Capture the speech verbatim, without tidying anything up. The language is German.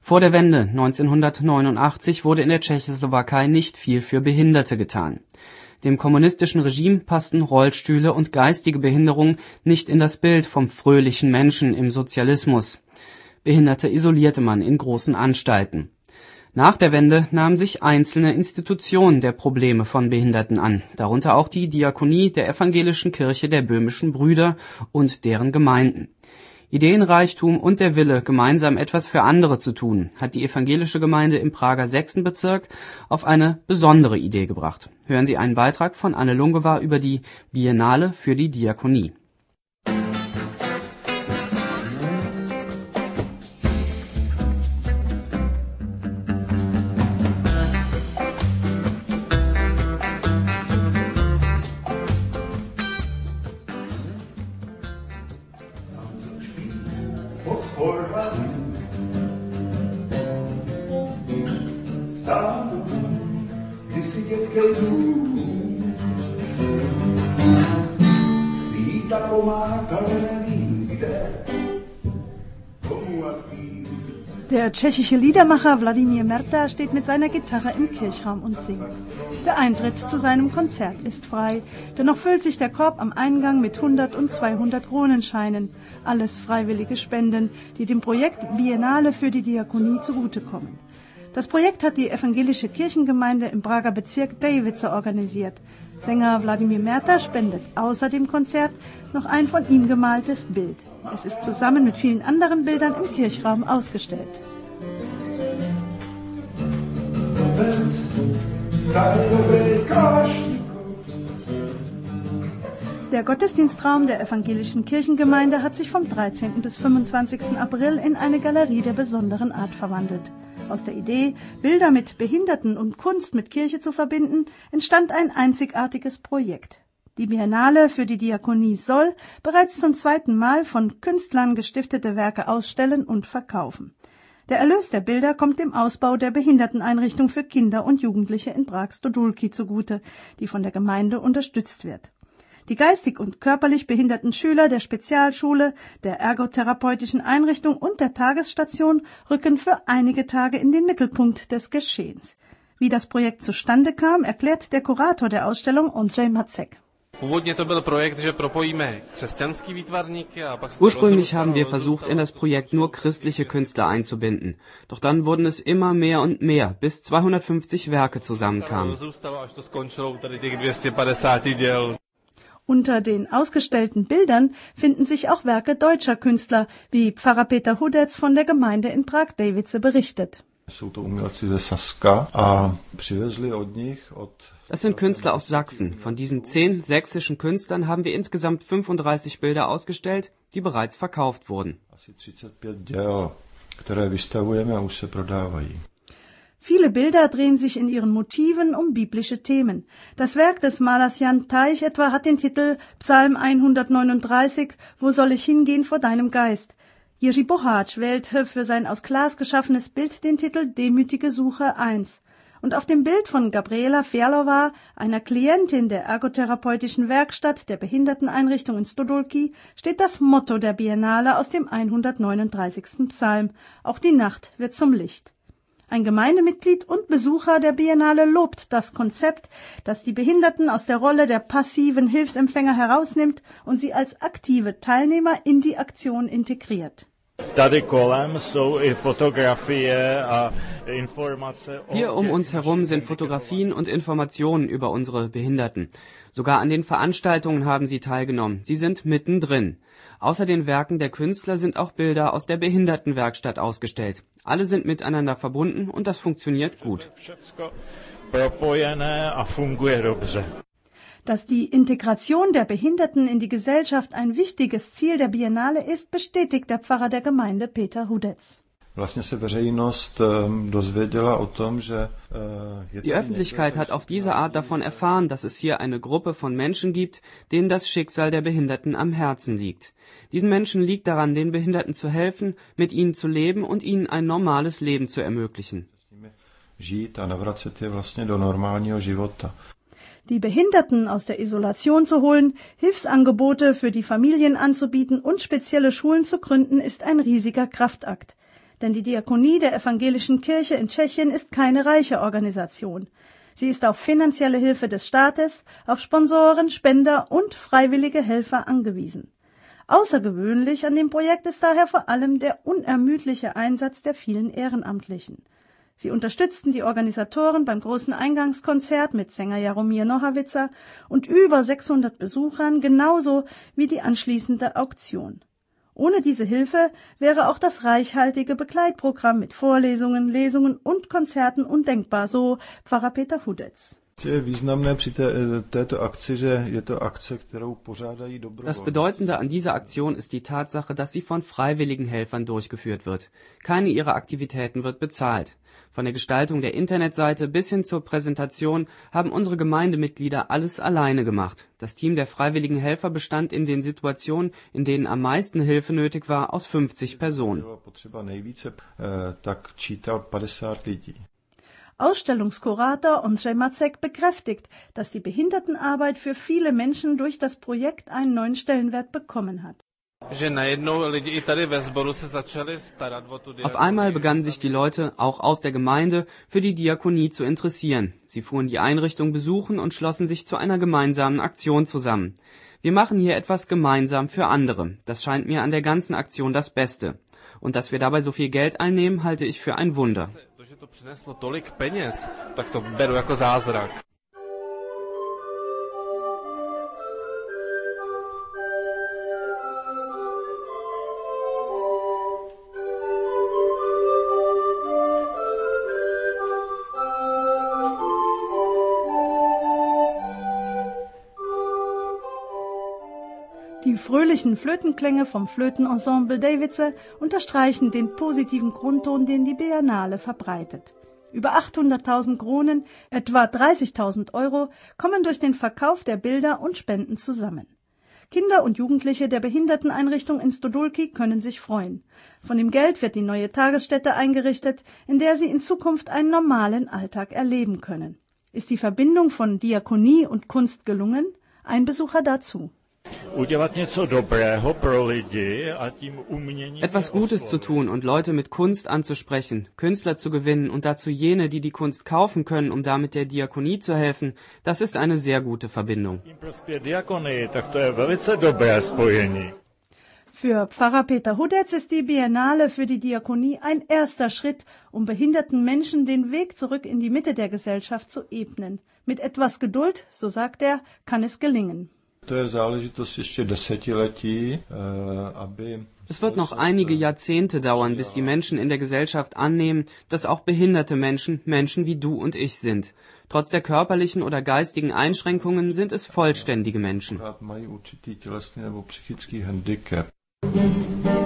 Vor der Wende neunzehnhundertneunundachtzig wurde in der Tschechoslowakei nicht viel für Behinderte getan. Dem kommunistischen Regime passten Rollstühle und geistige Behinderung nicht in das Bild vom fröhlichen Menschen im Sozialismus. Behinderte isolierte man in großen Anstalten. Nach der Wende nahmen sich einzelne Institutionen der Probleme von Behinderten an, darunter auch die Diakonie der Evangelischen Kirche der Böhmischen Brüder und deren Gemeinden. Ideenreichtum und der Wille, gemeinsam etwas für andere zu tun, hat die evangelische Gemeinde im Prager sechsten Bezirk auf eine besondere Idee gebracht. Hören Sie einen Beitrag von Anne Lungewa über die Biennale für die Diakonie. Stánu, když si dětské dům, síta pomáhat, ale nevím kde, komu a s kým. Der tschechische Liedermacher Wladimir Merta steht mit seiner Gitarre im Kirchraum und singt. Der Eintritt zu seinem Konzert ist frei, dennoch füllt sich der Korb am Eingang mit hundert und zweihundert Kronenscheinen, alles freiwillige Spenden, die dem Projekt Biennale für die Diakonie zugutekommen. Das Projekt hat die evangelische Kirchengemeinde im Prager Bezirk Dejvice organisiert. Sänger Wladimir Merta spendet außer dem Konzert noch ein von ihm gemaltes Bild. Es ist zusammen mit vielen anderen Bildern im Kirchraum ausgestellt. Der Gottesdienstraum der evangelischen Kirchengemeinde hat sich vom dreizehnten bis fünfundzwanzigsten April in eine Galerie der besonderen Art verwandelt. Aus der Idee, Bilder mit Behinderten und Kunst mit Kirche zu verbinden, entstand ein einzigartiges Projekt. Die Biennale für die Diakonie soll bereits zum zweiten Mal von Künstlern gestiftete Werke ausstellen und verkaufen. Der Erlös der Bilder kommt dem Ausbau der Behinderteneinrichtung für Kinder und Jugendliche in Prag-Stodulky zugute, die von der Gemeinde unterstützt wird. Die geistig und körperlich behinderten Schüler der Spezialschule, der ergotherapeutischen Einrichtung und der Tagesstation rücken für einige Tage in den Mittelpunkt des Geschehens. Wie das Projekt zustande kam, erklärt der Kurator der Ausstellung Ondřej Macek. Ursprünglich haben wir versucht, in das Projekt nur christliche Künstler einzubinden. Doch dann wurden es immer mehr und mehr, bis zweihundertfünfzig Werke zusammenkamen. Unter den ausgestellten Bildern finden sich auch Werke deutscher Künstler, wie Pfarrer Peter Hudec von der Gemeinde in Prag-Dejvice berichtet. Das sind Künstler aus Sachsen. Von diesen zehn sächsischen Künstlern haben wir insgesamt fünfunddreißig Bilder ausgestellt, die bereits verkauft wurden. Viele Bilder drehen sich in ihren Motiven um biblische Themen. Das Werk des Malers Jan Teich etwa hat den Titel Psalm hundertneununddreißig, Wo soll ich hingehen vor deinem Geist? Jiří Boháč wählte für sein aus Glas geschaffenes Bild den Titel Demütige Suche eins. Und auf dem Bild von Gabriela Ferlova, einer Klientin der ergotherapeutischen Werkstatt der Behinderteneinrichtung in Stodulky, steht das Motto der Biennale aus dem hundertneununddreißigsten Psalm. Auch die Nacht wird zum Licht. Ein Gemeindemitglied und Besucher der Biennale lobt das Konzept, das die Behinderten aus der Rolle der passiven Hilfsempfänger herausnimmt und sie als aktive Teilnehmer in die Aktion integriert. Hier um uns herum sind Fotografien und Informationen über unsere Behinderten. Sogar an den Veranstaltungen haben sie teilgenommen. Sie sind mittendrin. Außer den Werken der Künstler sind auch Bilder aus der Behindertenwerkstatt ausgestellt. Alle sind miteinander verbunden und das funktioniert gut. Dass die Integration der Behinderten in die Gesellschaft ein wichtiges Ziel der Biennale ist, bestätigt der Pfarrer der Gemeinde Peter Hudec. Die Öffentlichkeit hat auf diese Art davon erfahren, dass es hier eine Gruppe von Menschen gibt, denen das Schicksal der Behinderten am Herzen liegt. Diesen Menschen liegt daran, den Behinderten zu helfen, mit ihnen zu leben und ihnen ein normales Leben zu ermöglichen. Die Behinderten aus der Isolation zu holen, Hilfsangebote für die Familien anzubieten und spezielle Schulen zu gründen, ist ein riesiger Kraftakt. Denn die Diakonie der Evangelischen Kirche in Tschechien ist keine reiche Organisation. Sie ist auf finanzielle Hilfe des Staates, auf Sponsoren, Spender und freiwillige Helfer angewiesen. Außergewöhnlich an dem Projekt ist daher vor allem der unermüdliche Einsatz der vielen Ehrenamtlichen. Sie unterstützten die Organisatoren beim großen Eingangskonzert mit Sänger Jaromir Nohavica und über sechshundert Besuchern, genauso wie die anschließende Auktion. Ohne diese Hilfe wäre auch das reichhaltige Begleitprogramm mit Vorlesungen, Lesungen und Konzerten undenkbar, so Pfarrer Peter Hudec. Das Bedeutende an dieser Aktion ist die Tatsache, dass sie von freiwilligen Helfern durchgeführt wird. Keine ihrer Aktivitäten wird bezahlt. Von der Gestaltung der Internetseite bis hin zur Präsentation haben unsere Gemeindemitglieder alles alleine gemacht. Das Team der freiwilligen Helfer bestand in den Situationen, in denen am meisten Hilfe nötig war, aus fünfzig Personen. Ausstellungskurator Ondřej Macek bekräftigt, dass die Behindertenarbeit für viele Menschen durch das Projekt einen neuen Stellenwert bekommen hat. Auf einmal begannen sich die Leute, auch aus der Gemeinde, für die Diakonie zu interessieren. Sie fuhren die Einrichtung besuchen und schlossen sich zu einer gemeinsamen Aktion zusammen. Wir machen hier etwas gemeinsam für andere. Das scheint mir an der ganzen Aktion das Beste. Und dass wir dabei so viel Geld einnehmen, halte ich für ein Wunder. Die fröhlichen Flötenklänge vom Flötenensemble Davidse unterstreichen den positiven Grundton, den die Biennale verbreitet. Über achthunderttausend Kronen, etwa dreißigtausend Euro, kommen durch den Verkauf der Bilder und Spenden zusammen. Kinder und Jugendliche der Behinderteneinrichtung in Stodulki können sich freuen. Von dem Geld wird die neue Tagesstätte eingerichtet, in der sie in Zukunft einen normalen Alltag erleben können. Ist die Verbindung von Diakonie und Kunst gelungen? Ein Besucher dazu. Etwas Gutes zu tun und Leute mit Kunst anzusprechen, Künstler zu gewinnen und dazu jene, die die Kunst kaufen können, um damit der Diakonie zu helfen, das ist eine sehr gute Verbindung. Für Pfarrer Peter Hudec ist die Biennale für die Diakonie ein erster Schritt, um behinderten Menschen den Weg zurück in die Mitte der Gesellschaft zu ebnen. Mit etwas Geduld, so sagt er, kann es gelingen. Es wird noch einige Jahrzehnte dauern, bis die Menschen in der Gesellschaft annehmen, dass auch behinderte Menschen Menschen wie du und ich sind. Trotz der körperlichen oder geistigen Einschränkungen sind es vollständige Menschen.